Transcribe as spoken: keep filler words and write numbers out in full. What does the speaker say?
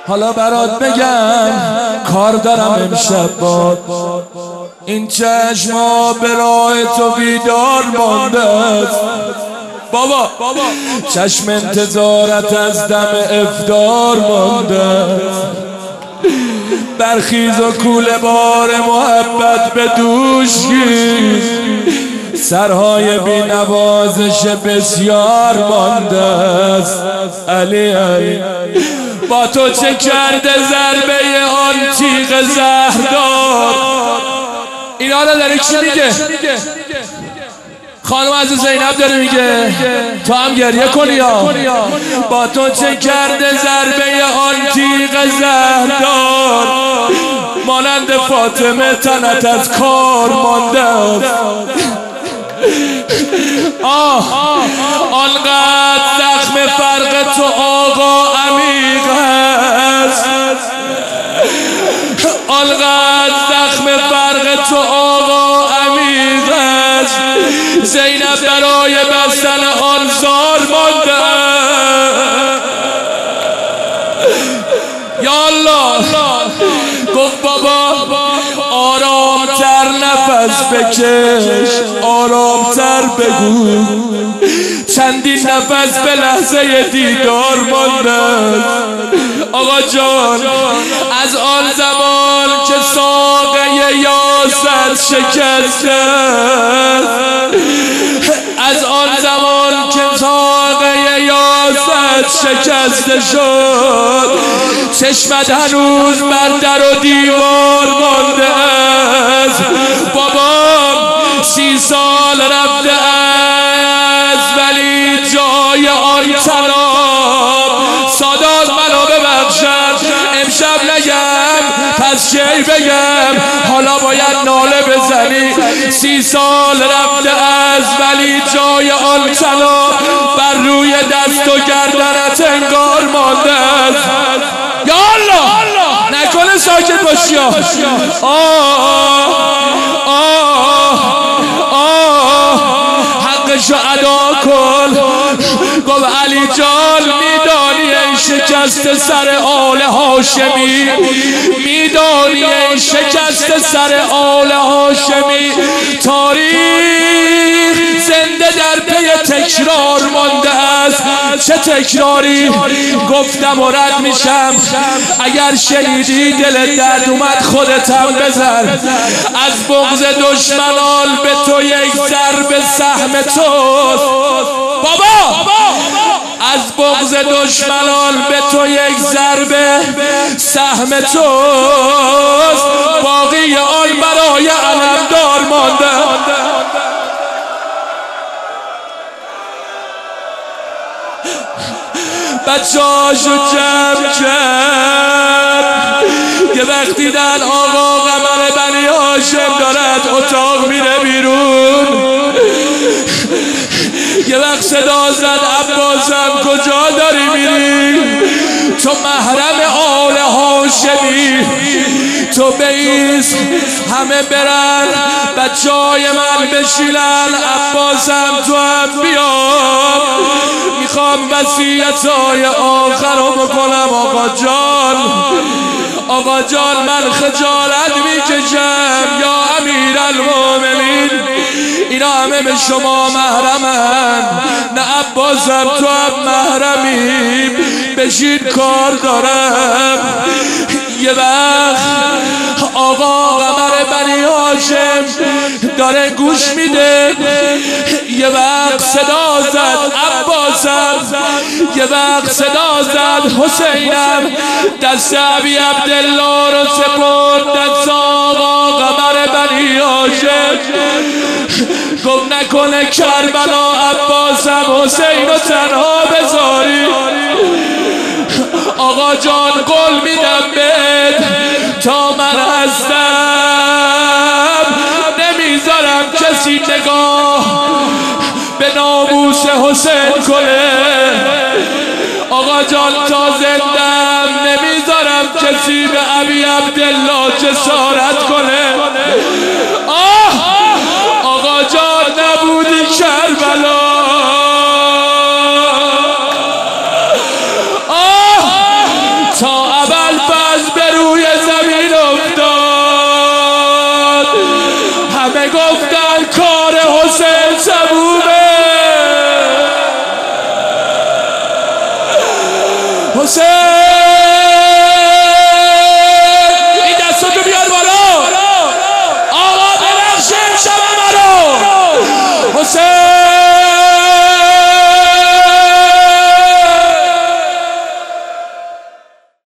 حالا برات بگم کار دارم امشب باد، این چشما به راه تو بیدار مانده است بابا، چشم انتظارت از دم افطار مانده است. برخیز و کوله بار محبت به دوش گیر، سرهای بی نوازش بسیار مانده است. علی علی با تو چه کرده ضربه آن تیغ زهردار؟ اینا رو داره کی میگه؟ خانم عزیز زینب داره میگه تو هم گریه کنی یا با تو چه کرده ضربه آن تیغ زهردار؟ مانند فاطمه تنت از کار مانده است. آه آنقدر زخم فرق تو آقا عمیق است، آنقدر زخم فرق تو آقا عمیق است، زینب برای بستن آن زار مانده. یا الله گفت بابا آرامتر نفس بکش، آرامتر بگو، چندین نفس به لحظه دیدار مانده. آقا جان از آن زمان که ساقه یاست شکسته، از آن زمان که ساقه یاست شکسته شد، چشمت هنوز بر در و دیوار مانده است. بابا سی سال رفته است ولی جای آن طناب. سادات منو ببخشم امشب نگم پس کی بگم؟ حالا باید ناله بزنی. سی سال رفته است ولی جای آن طناب بر روی دست و گردنت انگار مانده است. یا الله نکنه ساکت باشی. آه آه آه حقشو ادا کن. گفت علی جان میدانی این شکست سر آل هاشمی، میدانی این شکست سر آل هاشمی، تاریخ زنده در پی تکرار مانده است. چه تکراری؟ گفتم و رد میشم اگر شنیدی دل درد اومد خودت هم بزن. از بغض دشمنان به تو یک ضربه سهم توست بابا، از بغض دشمنان به تو یک ضربه سهم توست، باقی آن برای علمدار مانده. بچه‌هاشو جمع کرد یه وقتی در آقا قمر بنی هاشم دارد اتاق میره بیرون، یه وقت صدا زد عباسم کجا داری میری؟ تو محرم آل هاشمی، تو بیس همه برن بچه های من بشیلن، عباسم تو هم بیا. میخوام وصیت های آخر رو بکنم. آقا جان آقا جان من خجالت میکشم یا امیر المومنین، اینا همه به شما محرمن، نه عباسم تو هم محرمی. بشین کار دارم. یه وقت آقا قمر بنی هاشم داره گوش میده، یه وقت صدا زد عباسم، یه وقت صدا زد حسینم، دست ابی عبدالله رو سپرد دست آقا قمر بنی هاشم. گفت نکنه کربلا عباسم حسین رو تنها بذاری. آقا جان قول میدم بهت تا من هستم نمیذارم کسی نگاه به ناموس حسین کنه. آقا جان تا زندم نمیذارم کسی به ابی عبدالله جسارت کنه. آه آقا جان نبودی کربلا، آه تا ابد همه گفتن کار حسین تمومه. حسین